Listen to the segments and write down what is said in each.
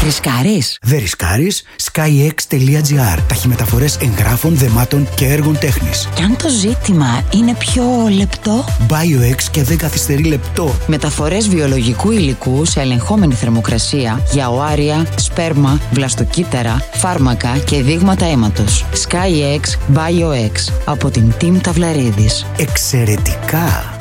Ρισκάρεις? Δεν ρισκάρεις? SkyX.gr. Ταχυμεταφορές εγγράφων, δεμάτων και έργων τέχνης. Και αν το ζήτημα είναι πιο λεπτό? BioX και δεν καθυστερεί λεπτό. Μεταφορές βιολογικού υλικού σε ελεγχόμενη θερμοκρασία για οάρια, σπέρμα, βλαστοκύτταρα, φάρμακα και δείγματα αίματος. SkyX BioX από την Team Ταυλαρίδης. Εξαιρετικά!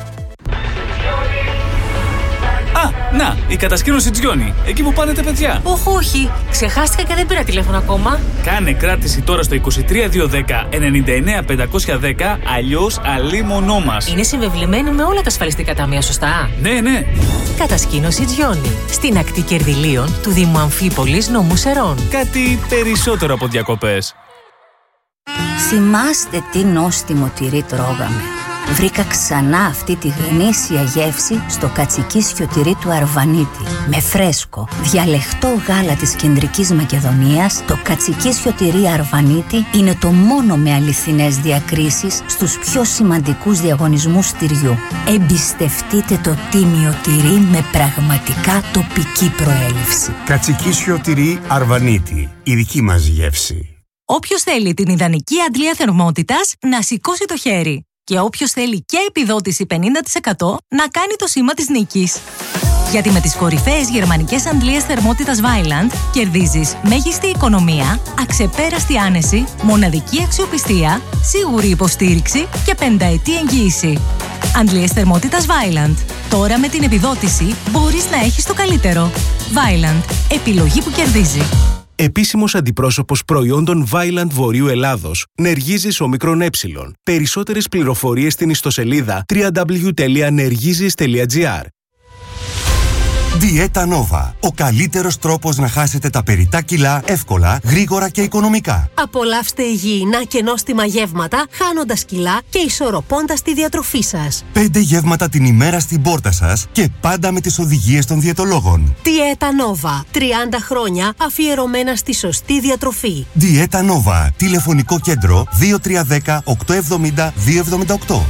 Να, η κατασκήνωση Τζιόνι, εκεί που πάνε τα παιδιά. Όχι, ξεχάστηκα και δεν πήρα τηλέφωνο ακόμα. Κάνε κράτηση τώρα στο 23210 99510, αλλιώς αλίμονό μας. Είναι συμβεβλημένη με όλα τα ασφαλιστικά ταμεία, σωστά? Ναι. Κατασκήνωση Τζιόνι, στην ακτή Κερδυλίων του Δήμου Αμφίπολης, νομού Σερών. Κάτι περισσότερο από διακοπές. Θυμάστε τι νόστιμο τυρί τρώγαμε? Βρήκα ξανά αυτή τη γνήσια γεύση στο κατσικίσιο τυρί του Αρβανίτη. Με φρέσκο, διαλεχτό γάλα της Κεντρικής Μακεδονίας, το κατσικίσιο τυρί Αρβανίτη είναι το μόνο με αληθινές διακρίσεις στους πιο σημαντικούς διαγωνισμούς τυριού. Εμπιστευτείτε το τίμιο τυρί με πραγματικά τοπική προέλευση. Κατσικίσιο τυρί Αρβανίτη, η δική μας γεύση. Όποιος θέλει την ιδανική αντλία θερμότητας, να σηκώσει το χέρι. Και όποιος θέλει και επιδότηση 50% να κάνει το σήμα της νίκης. Γιατί με τις κορυφαίες γερμανικές αντλίες θερμότητας Vaillant κερδίζεις μέγιστη οικονομία, αξεπέραστη άνεση, μοναδική αξιοπιστία, σίγουρη υποστήριξη και 5ετή εγγύηση. Αντλίες θερμότητας Vaillant. Τώρα με την επιδότηση μπορείς να έχεις το καλύτερο. Vaillant. Επιλογή που κερδίζει. Επίσημος αντιπρόσωπος προϊόντων Vaillant Βορείου Ελλάδος. Νεργίζης Ομικρόν Ε. Περισσότερες πληροφορίες στην ιστοσελίδα www.nergizis.gr. Διέτα Nova. Ο καλύτερος τρόπος να χάσετε τα περιττά κιλά εύκολα, γρήγορα και οικονομικά. Απολαύστε υγιεινά και νόστιμα γεύματα, χάνοντας κιλά και ισορροπώντας τη διατροφή σας. 5 γεύματα την ημέρα στην πόρτα σας και πάντα με τις οδηγίες των διαιτολόγων. Διέτα Nova. 30 χρόνια αφιερωμένα στη σωστή διατροφή. Διέτα Nova. Τηλεφωνικό κέντρο 2310 870 278.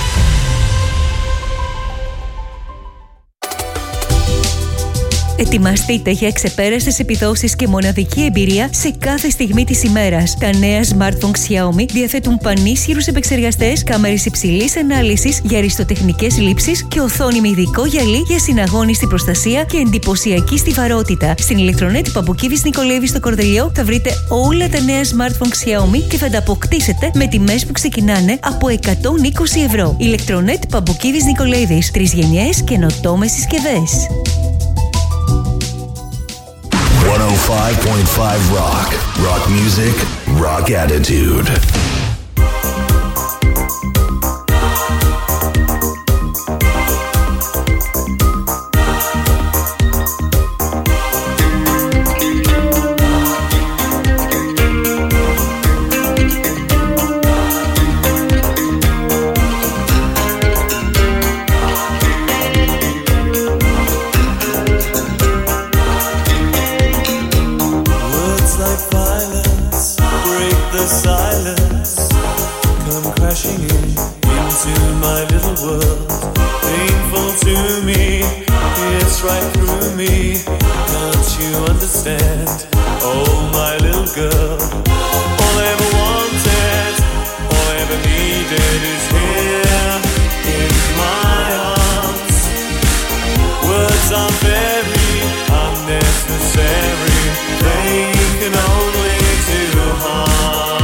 Ετοιμαστείτε για ξεπέραστες επιδόσεις και μοναδική εμπειρία σε κάθε στιγμή της ημέρας. Τα νέα smartphone Xiaomi διαθέτουν πανίσχυρους επεξεργαστές, κάμερες υψηλής ανάλυσης για αριστοτεχνικές λήψεις και οθόνη με ειδικό γυαλί για συναγώνιστη προστασία και εντυπωσιακή στιβαρότητα. Στην ηλεκτρονέτη Παμποκίδης Νικολαίδη στο Κορδελιό θα βρείτε όλα τα νέα smartphone Xiaomi και θα τα αποκτήσετε με τιμές που ξεκινάνε από 120 ευρώ. Ηλεκτρονέτη Παμποκίδης Νικολαίδης. 3 γενιές καινοτόμες συσκευές. 105.5 Rock. Rock music, rock attitude. Silence come crashing into my little world. Painful to me, it's right through me. Can't you understand? Oh, my little girl. All I ever wanted, all I ever needed is here in my arms. Words are very unnecessary. They can only do harm.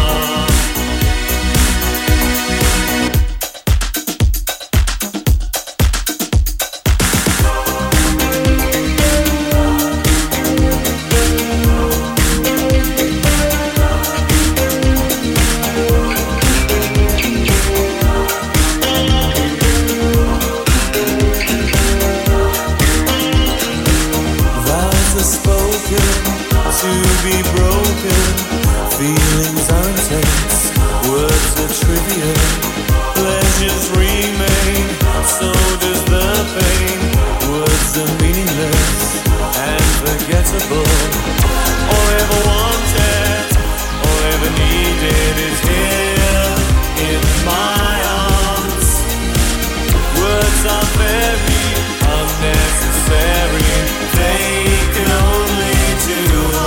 To be broken, feelings are intense, words are trivial, pleasures remain, so does the pain. Words are meaningless and forgettable. All I ever wanted, all I ever needed is here in my arms. Words are very unnecessary, they can only do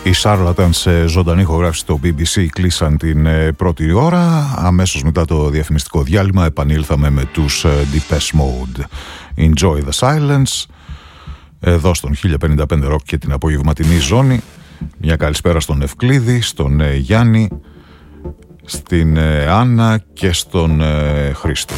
Οι Charlatans σε ζωντανή ηχογράφηση στο BBC κλείσαν την πρώτη ώρα. Αμέσως μετά το διαφημιστικό διάλειμμα επανήλθαμε με τους Depeche Mode. Enjoy the silence. Εδώ στον 1055 Rock και την απογευματινή ζώνη. Μια καλησπέρα στον Ευκλήδη, στον Γιάννη, στην Άννα και στον Χρήστο.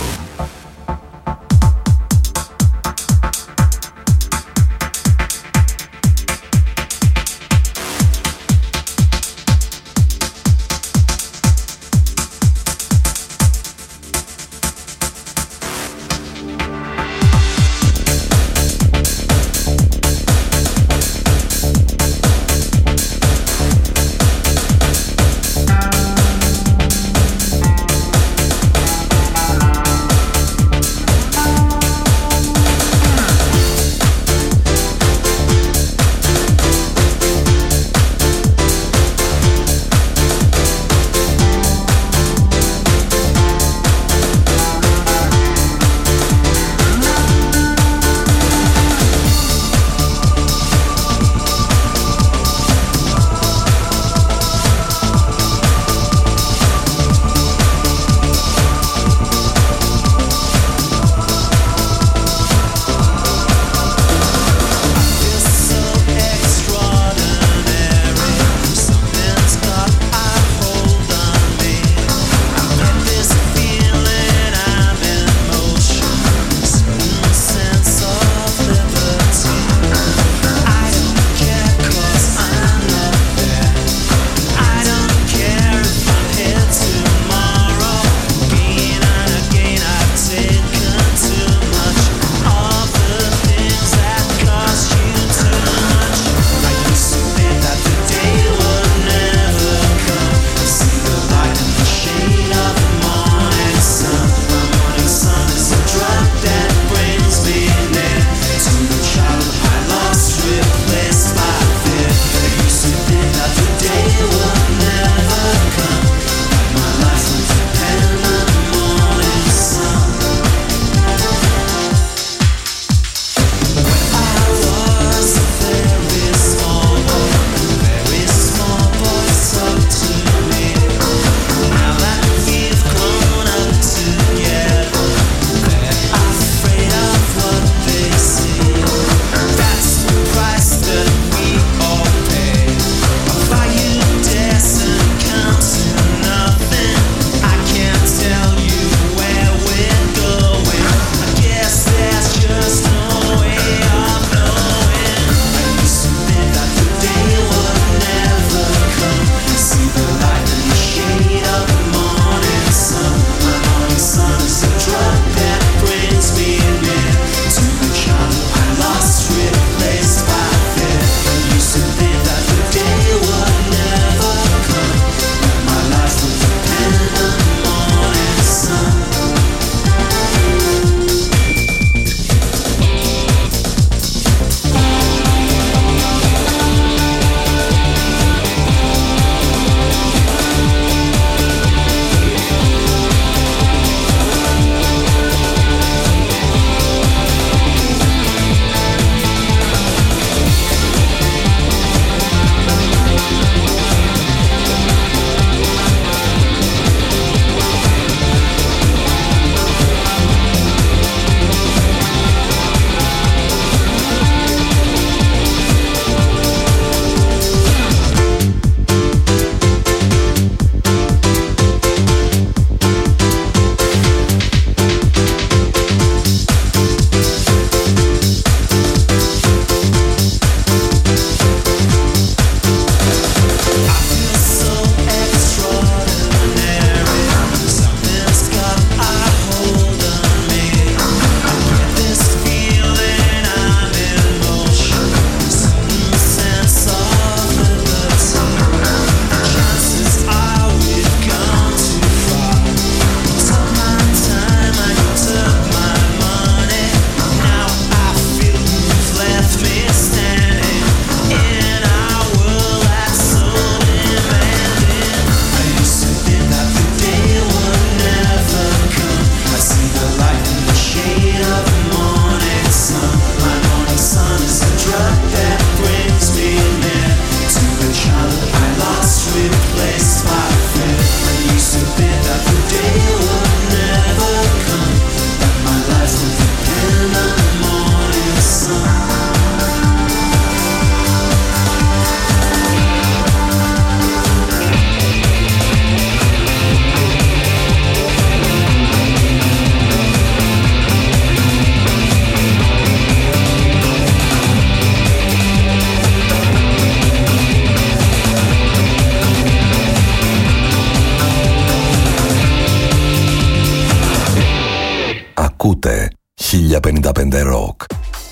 Ακούτε 1055 Rock.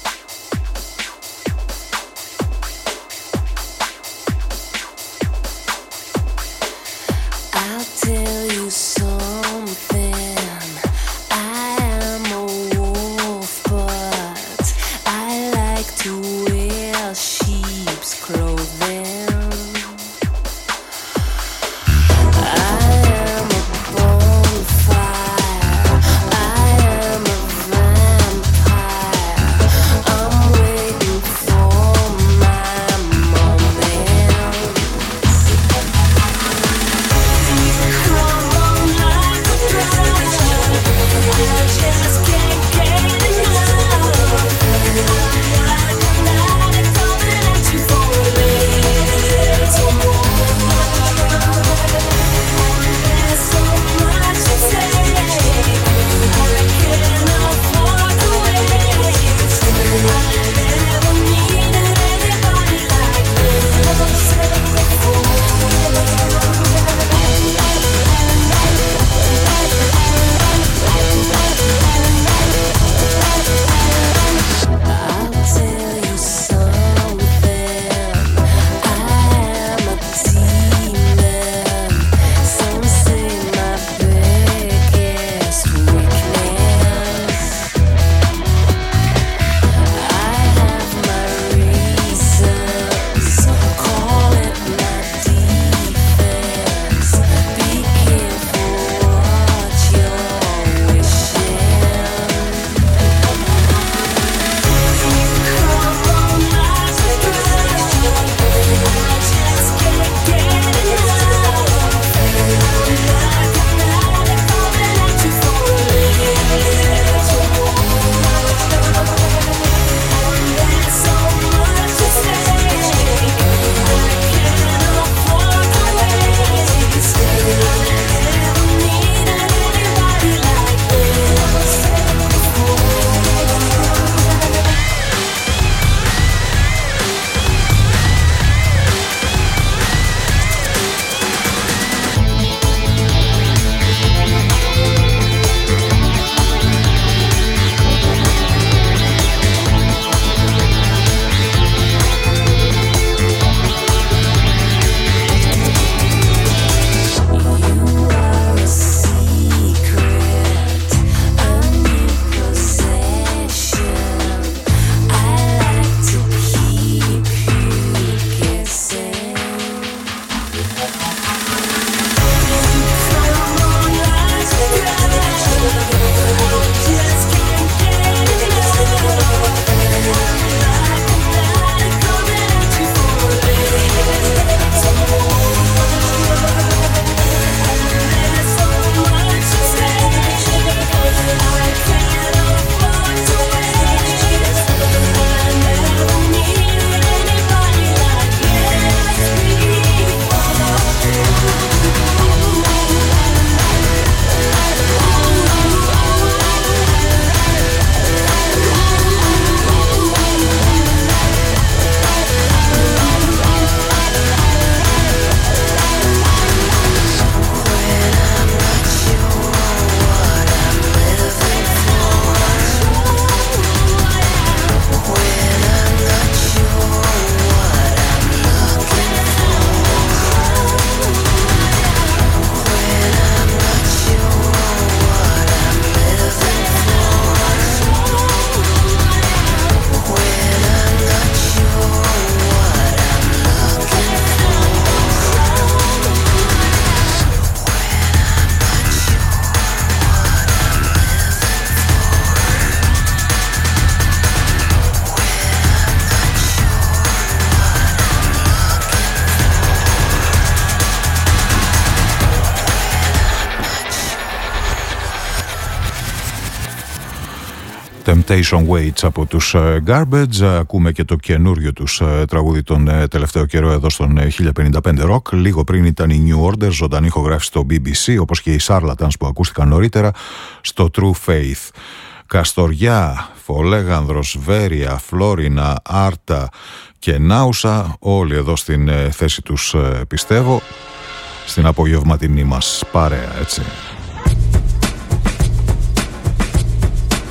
Temptation Waits από τους Garbage. Ακούμε και το καινούριο τους τραγούδι τον τελευταίο καιρό εδώ στον 1055 Rock. Λίγο πριν ήταν η New Order, ζωντανή ηχογράφηση στο BBC, όπως και οι Charlatans που ακούστηκαν νωρίτερα στο True Faith. Καστοριά, Φολέγανδρος, Βέρεια, Φλόρινα, Άρτα και Νάουσα, όλοι εδώ στην θέση τους, πιστεύω, στην απογευματινή μας παρέα, έτσι.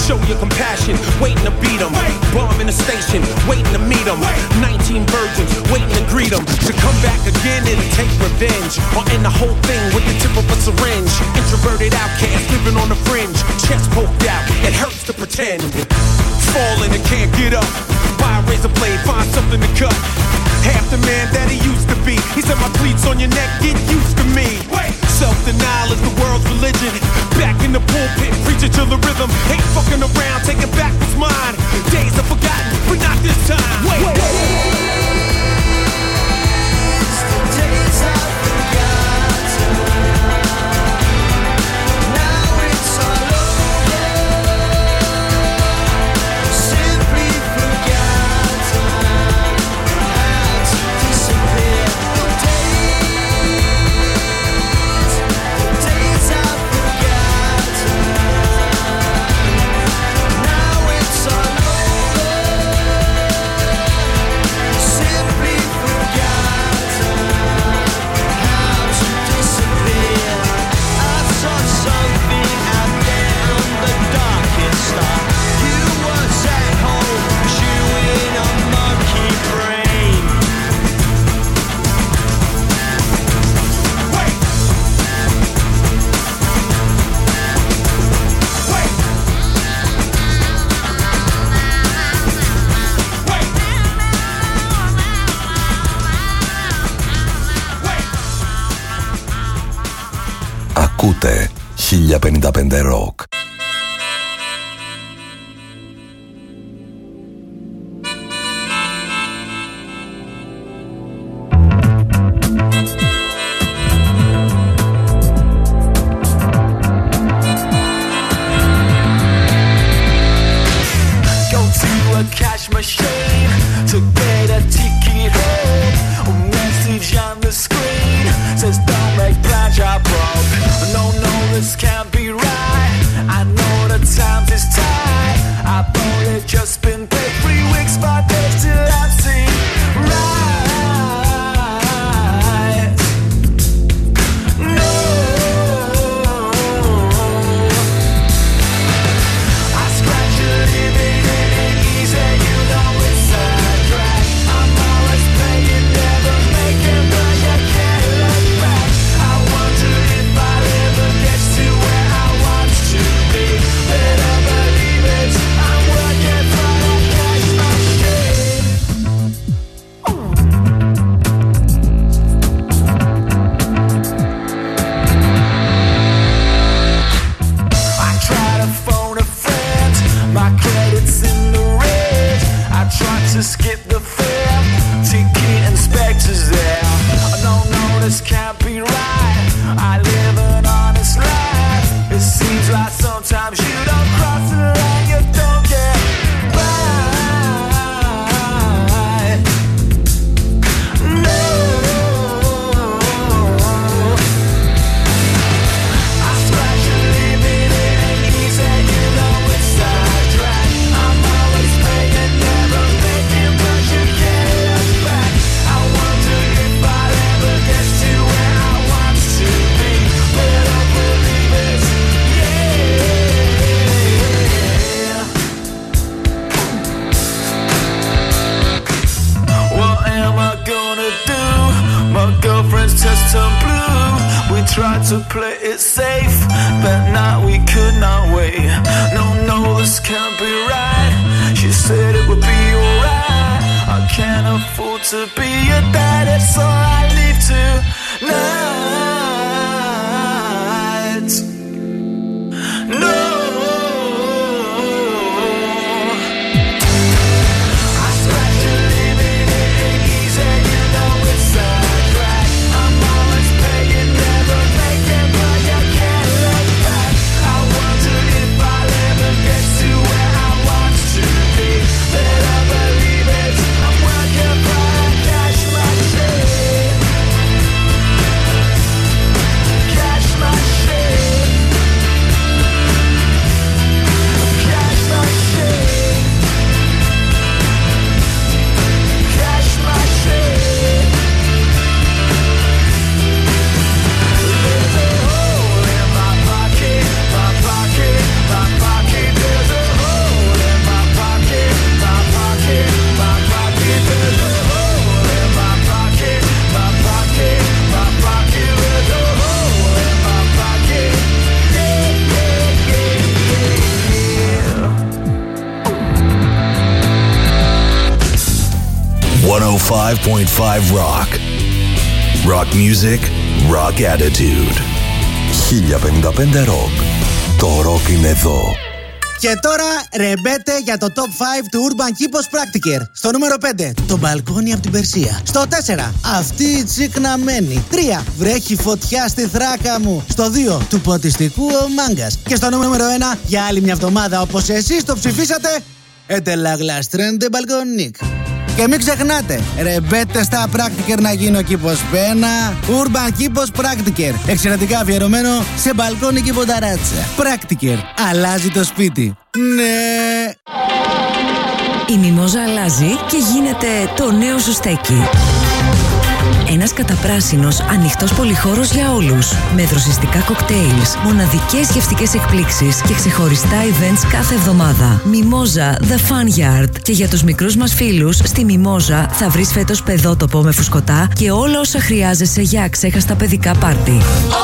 show your compassion, waiting to beat them. Bomb in the station, waiting to meet them. 19 virgins, waiting to greet them. To come back again and take revenge, or end the whole thing with the tip of a syringe. Introverted outcast, living on the fringe. Chest poked out, it hurts to pretend. Falling and can't get up. Buy a razor blade, find something to cut. Half the man that he used to be. He said my cleats on your neck, get used to me. Self-denial is the world's religion. Back in the pulpit, preaching to the rhythm. Ain't fucking around, taking back what's mine. Days are forgotten, but not this time. Wait. Ακούτε 1055 Rock. Rock. Rock music, rock attitude. 1055 Rock. Το rock είναι εδώ. Και τώρα ρεμπέτε για το top 5 του Urban Kipos Practiker. Στο νούμερο 5, το μπαλκόνι από την Περσία. Στο 4, αυτή η τσικναμένη. 3, βρέχει φωτιά στη θράκα μου. Στο 2, του ποτιστικού ο Μάγκας. Και στο νούμερο 1, για άλλη μια εβδομάδα όπως εσείς το ψηφίσατε, Ετελαγλαστρέντε μπαλκόνικ. Και μην ξεχνάτε, ρεμπέτε στα Practiker να γίνει ο κήπος πένα. Urban Kipos Practiker. Εξαιρετικά αφιερωμένο σε μπαλκόνι και πονταράτσα. Practiker. Αλλάζει το σπίτι. Ναι. Η μιμόζα αλλάζει και γίνεται το νέο σου στέκι. Ένας καταπράσινος, ανοιχτός πολυχώρος για όλους. Με δροσιστικά κοκτέιλς, μοναδικές γευστικές εκπλήξεις και ξεχωριστά events κάθε εβδομάδα. Μιμόζα The Fun Yard. Και για τους μικρούς μας φίλους, στη Μιμόζα θα βρεις φέτος παιδότοπο με φουσκωτά και όλα όσα χρειάζεσαι για αξέχαστα παιδικά πάρτι.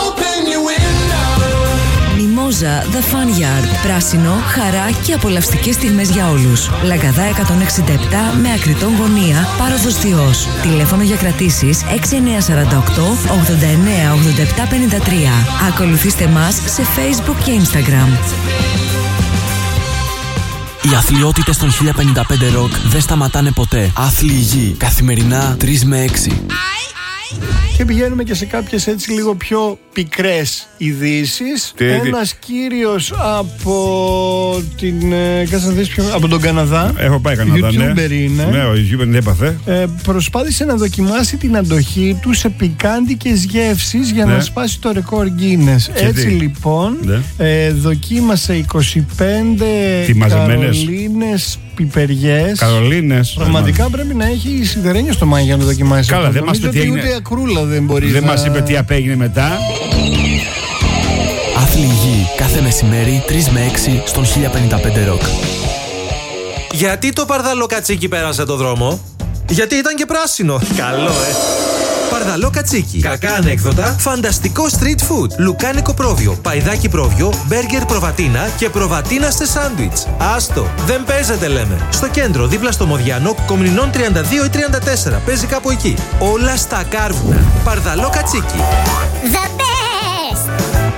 Μιμόζα The Fun Yard. Πράσινο, χαρά και απολαυστικές στιγμές για όλους. Λαγκαδά 167 με Ακριτών γωνία, πάροδος Διός. Τηλέφωνο για κρατήσεις 6948 89 87 53. Ακολουθήστε μας σε Facebook και Instagram. Οι αθλιότητες των 1055 Rock δεν σταματάνε ποτέ. Άθλοι υγιή, καθημερινά 3 με 6. Και πηγαίνουμε και σε κάποιες έτσι λίγο πιο πικρές ειδήσεις. Ένας κύριος από την. Κάτσε να δεις ποιο. Από τον Καναδά. Έχω πάει Καναδά. YouTuber είναι. Ναι, ο YouTuber δεν έπαθε. Προσπάθησε να δοκιμάσει την αντοχή του σε πικάντικες γεύσεις για να σπάσει το ρεκόρ Guinness. Έτσι λοιπόν, δοκίμασε 25 καρολίνες πιπεριές. Καρολίνες. Πραγματικά πρέπει να έχει σιδερένιο στο μάτι για να το δοκιμάσει. Καλά, δεν μας είπε τι έγινε. Ούτε ακρούλα δεν μπορεί. Δεν μας είπε τι απέγινε μετά. Άθλοι υγιή, κάθε μεσημέρι 3 με 6 στον 1055 Rock. Γιατί το παρδαλό κατσίκι πέρασε το δρόμο? Γιατί ήταν και πράσινο. Καλό, Παρδαλό κατσίκι. Κακά ανέκδοτα. Φανταστικό street food. Λουκάνικο πρόβιο. Παϊδάκι πρόβιο. Μπέργκερ προβατίνα και προβατίνα σε σάντουιτς. Άστο. Δεν παίζεται, λέμε. Στο κέντρο, δίπλα στο Μοδιάνο, Κομνηνών 32 ή 34. Παίζει κάπου εκεί. Όλα στα κάρβουνα. Παρδαλό κατσίκι. The best!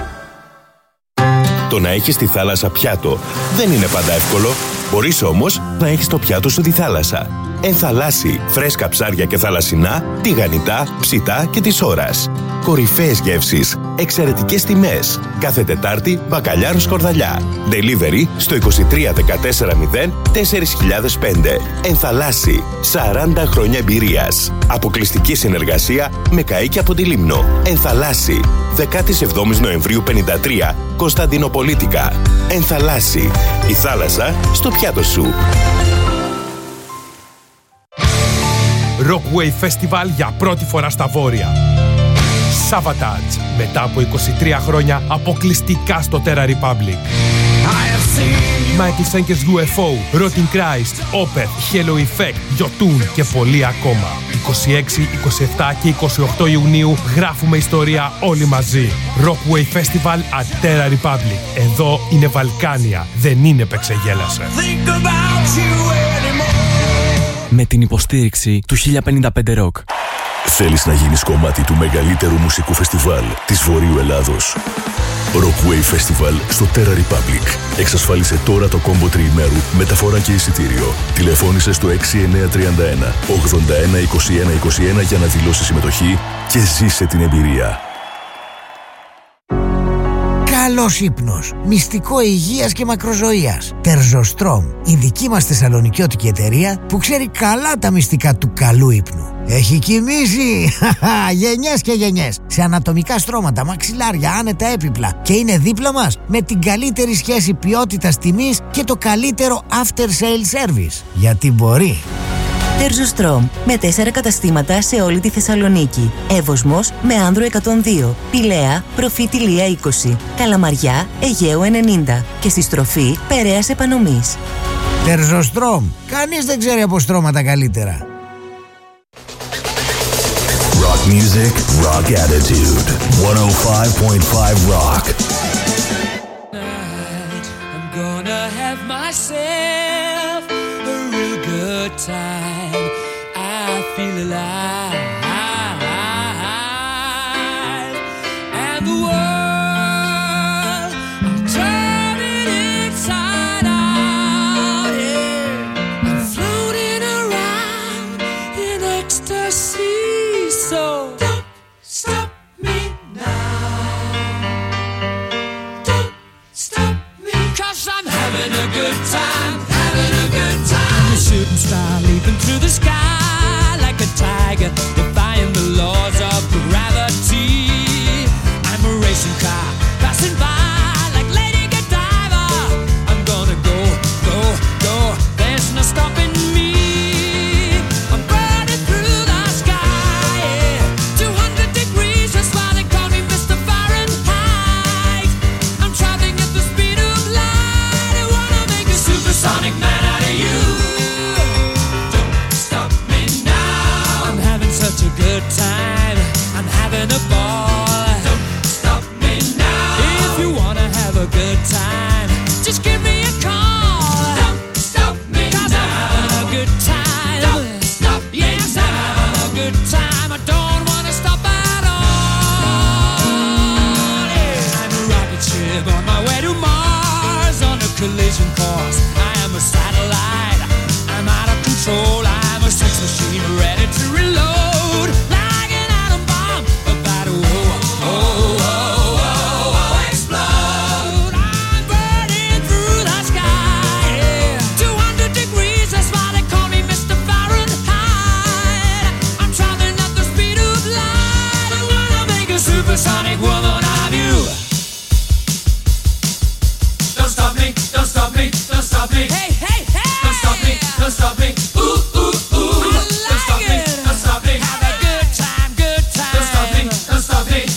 Το να έχεις τη θάλασσα πιάτο δεν είναι πάντα εύκολο. Μπορείς όμως να έχεις το πιάτο σου τη θάλασσα. Ενθαλάσσι, φρέσκα ψάρια και θαλασσινά, τηγανιτά, ψητά και της ώρας. Κορυφαίες γεύσεις, εξαιρετικές τιμές. Κάθε Τετάρτη, μπακαλιάρο σκορδαλιά. Delivery στο 23 14 0 4005. Ενθαλάσσι, 40 χρόνια εμπειρίας. Αποκλειστική συνεργασία με καΐκι από τη Λίμνο. Ενθαλάσσι, 17 Νοεμβρίου 53, Κωνσταντινοπολίτικα. Ενθαλάσσι, η θάλασσα στο πιάτο σου. Rockwave Festival για πρώτη φορά στα Βόρεια. Savatage, μετά από 23 χρόνια αποκλειστικά στο Terra Republic. Michael Schenker's UFO, Rotting Christ, Opeth, Halo Effect, Jotun και πολλοί ακόμα. 26, 27 και 28 Ιουνίου γράφουμε ιστορία όλοι μαζί. Rockwave Festival at Terra Republic. Εδώ είναι Βαλκάνια, δεν είναι Πεξεγέλασε. Με την υποστήριξη του 1055 Rock. Θέλεις να γίνεις κομμάτι του μεγαλύτερου μουσικού φεστιβάλ της Βορείου Ελλάδος? Rockwave Festival στο Terra Republic. Εξασφάλισε τώρα το κόμπο τριημέρου, μεταφορά και εισιτήριο. Τηλεφώνησε στο 6931 81 21 21 για να δηλώσεις συμμετοχή και ζήσε την εμπειρία. Καλός ύπνος, μυστικό υγείας και μακροζωίας. Τερζοστρόμ, η δική μας θεσσαλονικιώτικη εταιρεία που ξέρει καλά τα μυστικά του καλού ύπνου. Έχει κοιμήσει γενιές και γενιές σε ανατομικά στρώματα, μαξιλάρια, άνετα έπιπλα και είναι δίπλα μας με την καλύτερη σχέση ποιότητας τιμής και το καλύτερο after sale service. Γιατί μπορεί. Τερζοστρόμ, με 4 καταστήματα σε όλη τη Θεσσαλονίκη. Εύωσμος με Άνδρο 102, Πηλαία, Προφήτηλία 20, Καλαμαριά, Αιγαίου 90 και στη στροφή Περαίας Επανομής. Τερζοστρόμ, κανείς δεν ξέρει από στρώματα καλύτερα. Rock music, rock attitude. 105.5 Rock. I'm gonna have myself a real good time. I feel alive. And the world, I'm turning inside out, yeah. I'm floating around in ecstasy. So don't stop me now. Don't stop me, 'cause I'm having a good time, having a good time. I'm a shooting star leaping through the sky like a tiger, defying the laws of gravity. I'm a racing car passing by like Lady Godiva. I'm gonna go, go, go. There's no stopping me. I'm burning through the sky, yeah. 200 degrees, that's why they call me Mr. Fahrenheit. I'm traveling at the speed of light. I wanna make a supersonic man out of you. Don't stop me now. I'm having such a good time. I'm having a ball. Don't stop me now. If you wanna have a good time, just give me a call. Don't stop me now. 'Cause I'm having a good time. Don't stop me now. Yes, I'm having a good time. I don't wanna stop at all. Yeah. I'm a rocket ship on my way to Mars on a collision course. I am a satellite. I'm out of control. I'm a sex machine ready to reload. Like an atom bomb about to explode. I'm burning through the sky, yeah. 200 degrees, that's why they call me Mr. Fahrenheit. I'm traveling at the speed of light. I wanna make a supersonic woman of you. Don't stop me, don't stop me, don't stop me. Hey, hey, hey! Don't stop me, don't stop me. Ooh, ooh, ooh. Don't stop me, don't stop me. Have a good time, good time. Don't stop me, don't stop me.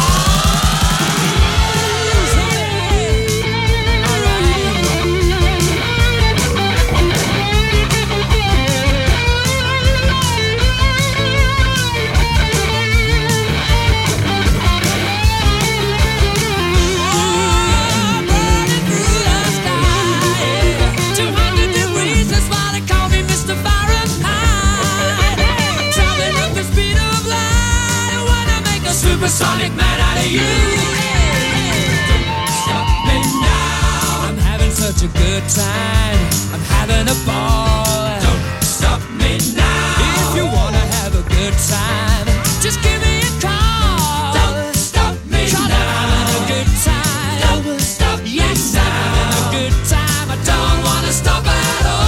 Supersonic man out of you. Don't stop me now. I'm having such a good time. I'm having a ball. Don't stop me now. If you wanna have a good time, just give me a call. Don't stop me now. I'm having a good time. Don't stop me now. Yes, I'm having a good time. I don't wanna stop at all.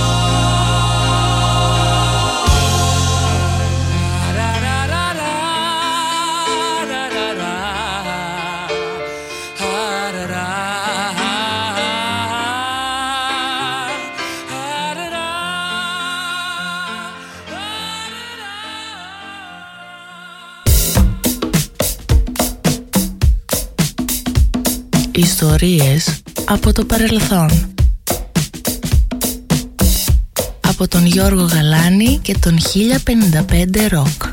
Ιστορίες από το παρελθόν. Από τον Γιώργο Γαλάνη και τον 1055 Rock.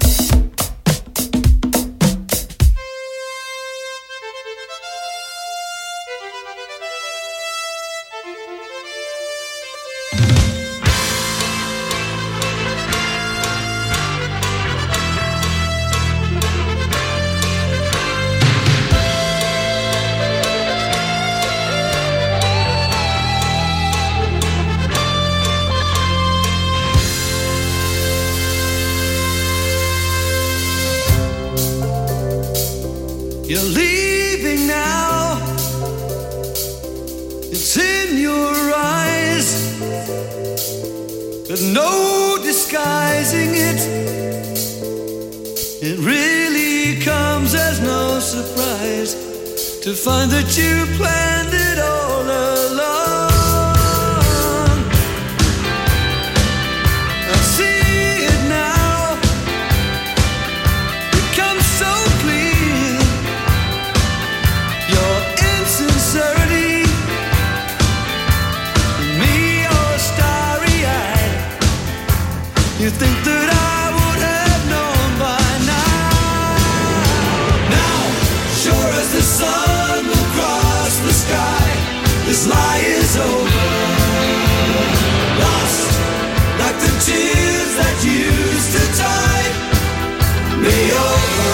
You're leaving now. It's in your eyes. There's no disguising it. It really comes as no surprise to find that you planned it all along. I see it now. It comes so clear. Your insincerity, me all starry-eyed. You think that I would have known by now. Now, sure as the sun will cross the sky, this lie is over. Lost like the tears that used to tide me over.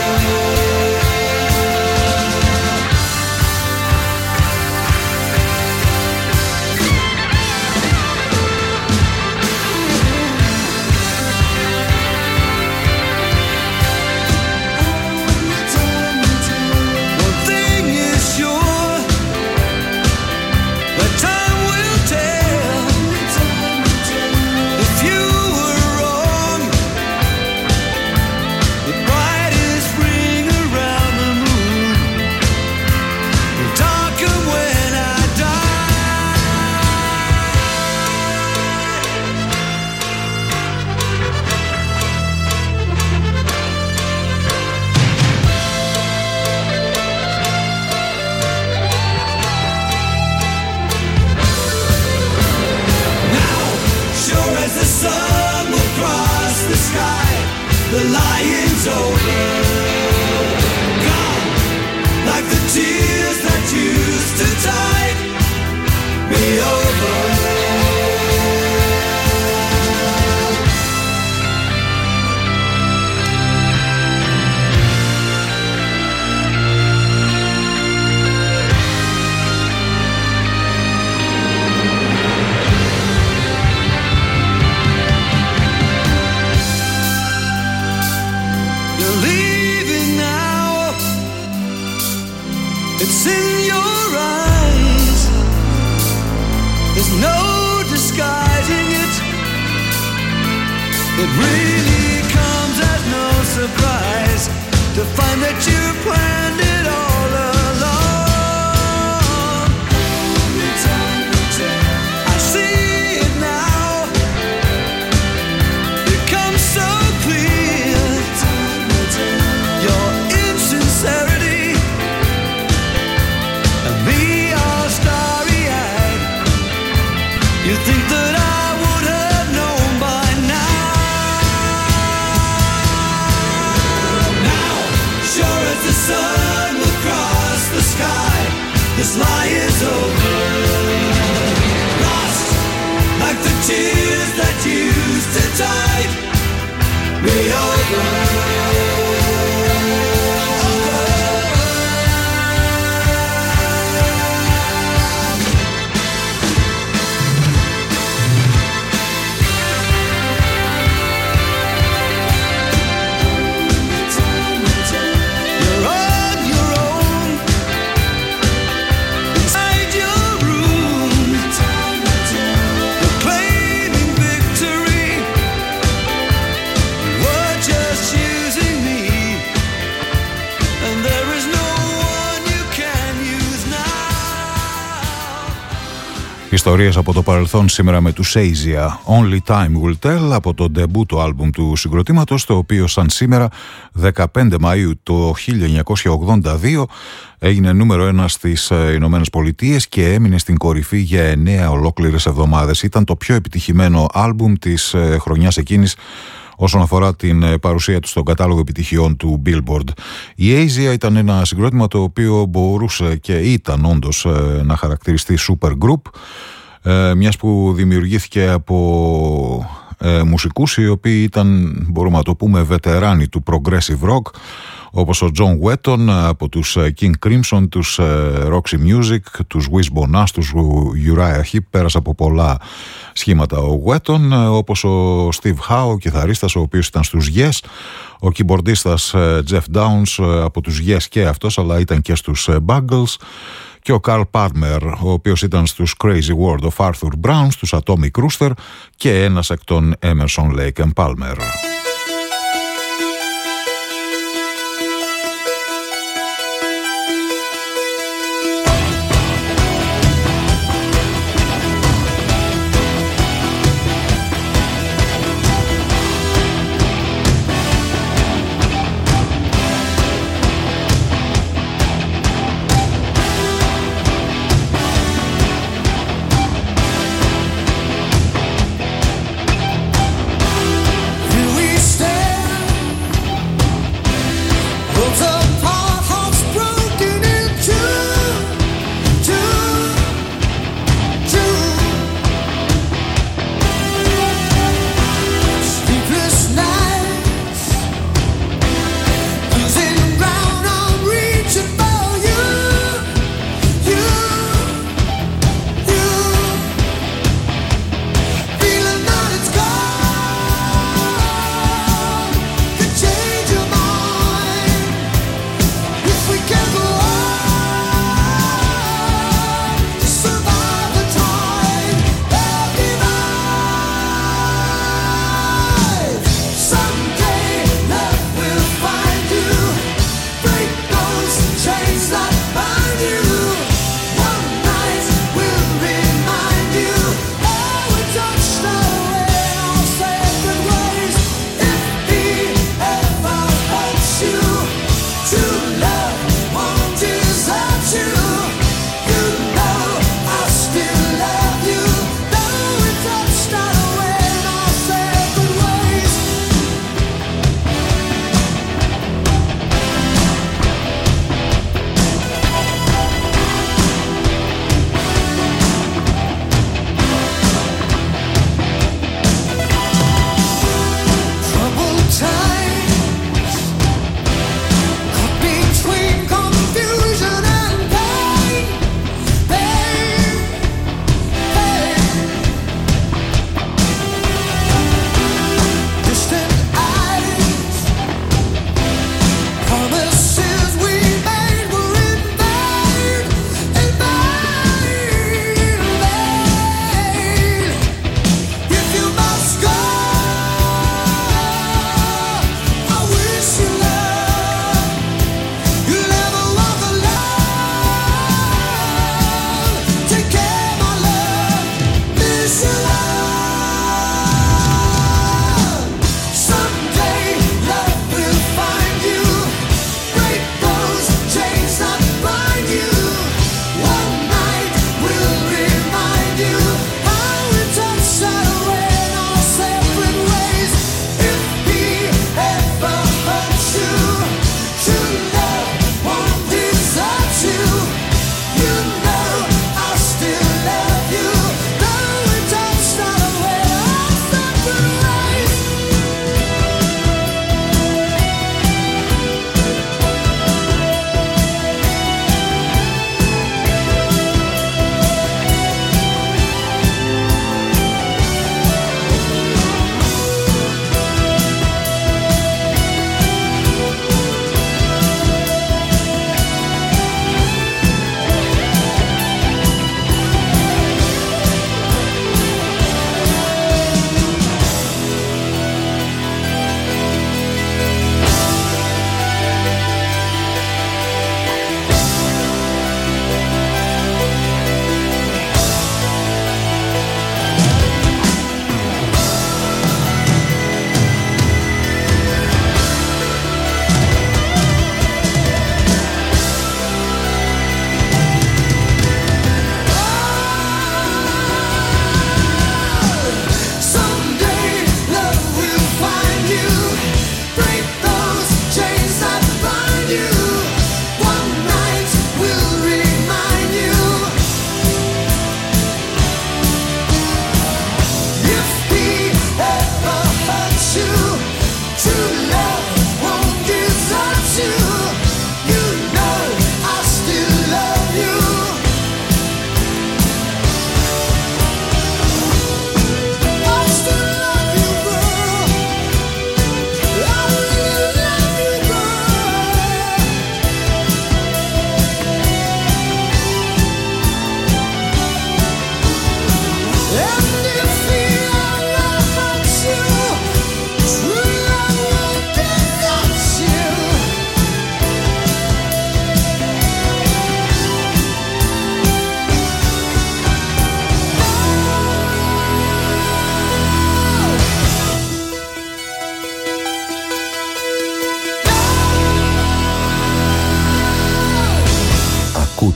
The lying's over. Gone like the tears that used to tide me over. It's in your eyes. There's no disguising it. It really comes as no surprise to find that you planned it all along. I see it now. It comes so clear. Your insincerity. You think that I would have known by now. Now, sure as the sun will cross the sky, this lie is over. Lost like the tears that used to tide me over. Ιστορίες από το παρελθόν σήμερα με τους Asia. Only Time Will Tell από το ντεμπούτο άλμπουμ του συγκροτήματος, το οποίο σαν σήμερα 15 Μαΐου το 1982 έγινε νούμερο 1 στις Ηνωμένες Πολιτείες και έμεινε στην κορυφή για 9 ολόκληρες εβδομάδες. Ήταν το πιο επιτυχημένο άλμπουμ της χρονιάς εκείνης όσον αφορά την παρουσία του στον κατάλογο επιτυχιών του Billboard. Η Asia ήταν ένα συγκρότημα το οποίο μπορούσε και ήταν όντως να χαρακτηριστεί super group, μιας που δημιουργήθηκε από μουσικούς οι οποίοι ήταν, μπορούμε να το πούμε, βετεράνοι του progressive rock, όπως ο John Wetton από τους King Crimson, τους Roxy Music, τους Wiz Bonaz, τους Uriah Heep. Πέρασε από πολλά σχήματα ο Wetton, όπως ο Steve Howe, ο κιθαρίστας, ο οποίος ήταν στους Yes, ο κιμπορντίστας Jeff Downes από τους Yes και αυτός, αλλά ήταν και στους Bugles, και ο Carl Palmer, ο οποίος ήταν στους Crazy World of Arthur Brown, στους Atomic Rooster και ένας εκ των Emerson, Lake and Palmer.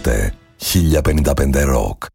Ακούτε 1055 Rock.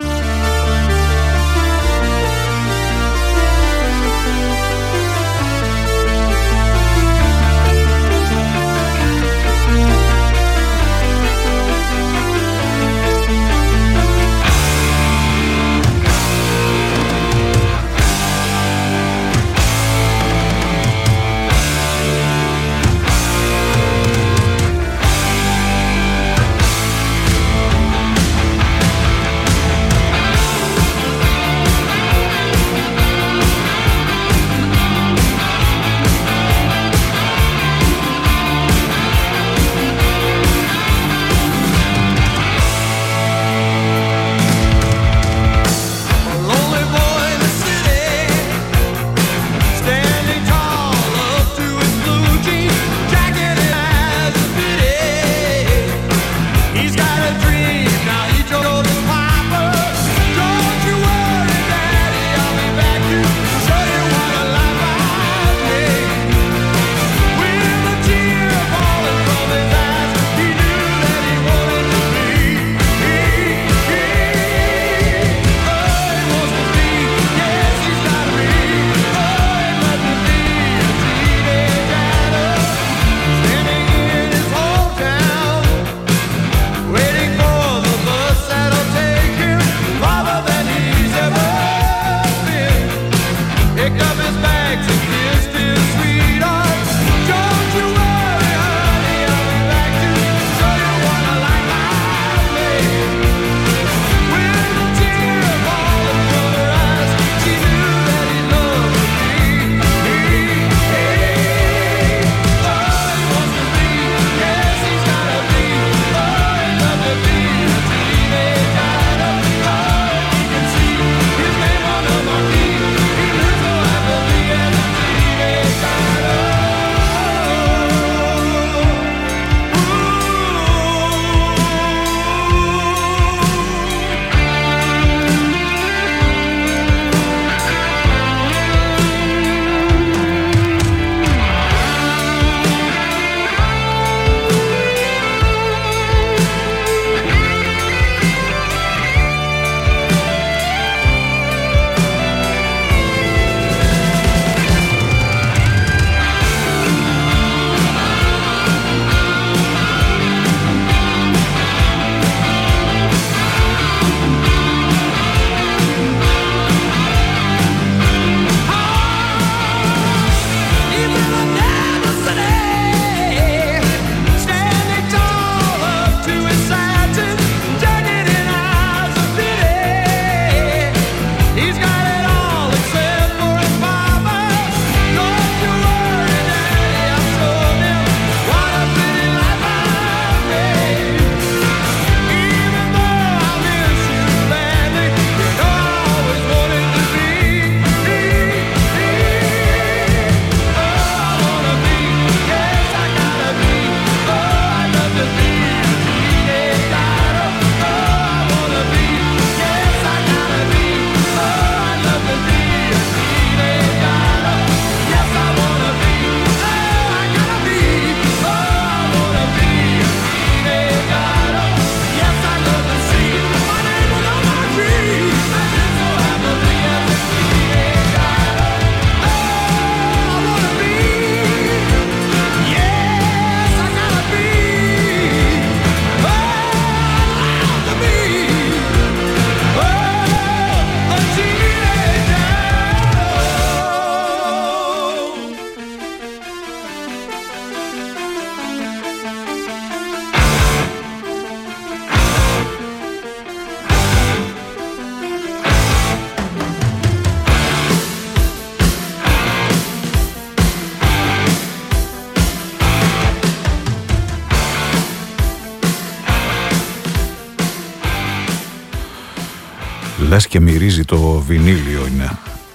Λες και μυρίζει το βινίλιο είναι.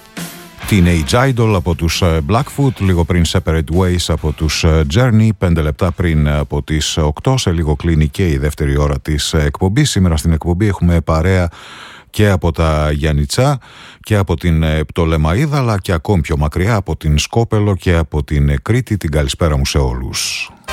Teenage Idol από τους Blackfoot, λίγο πριν Separate Ways από τους Journey, 5 λεπτά πριν από τις 8, σε λίγο κλείνει και η δεύτερη ώρα της εκπομπής. Σήμερα στην εκπομπή έχουμε παρέα και από τα Γιαννιτσά και από την Πτολεμαΐδα, αλλά και ακόμη πιο μακριά από την Σκόπελο και από την Κρήτη. Την καλησπέρα μου σε όλους.